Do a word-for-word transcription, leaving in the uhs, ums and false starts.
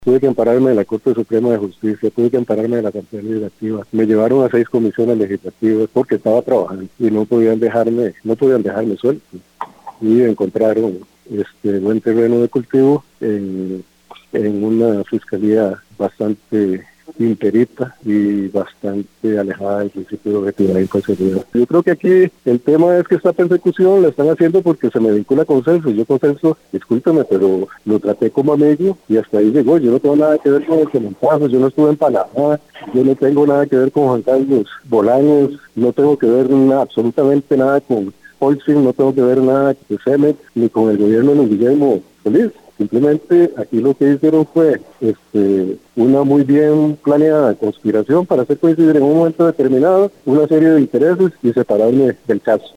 Tuve que ampararme de la Corte Suprema de Justicia, tuve que ampararme de la Asamblea Legislativa. Me llevaron a seis comisiones legislativas porque estaba trabajando y no podían dejarme, no podían dejarme suelto. Y encontraron este buen terreno de cultivo en, en una fiscalía bastante imperita y bastante alejada del principio de objetividad y imparcialidad. Yo creo que aquí el tema es que esta persecución la están haciendo porque se me vincula con Celso. Yo con Celso, discúlpeme, pero lo traté como amigo y hasta ahí llegó. Yo no tengo nada que ver con el Cemenpazo, yo no estuve en Panamá, yo no tengo nada que ver con Juan Carlos Bolaños, no tengo que ver nada, absolutamente nada con Holcim, no tengo que ver nada con Cemex ni con el gobierno de Luis Guillermo Solís. Simplemente aquí lo que hicieron fue este, una muy bien planeada conspiración para hacer coincidir en un momento determinado una serie de intereses y separarme del caso.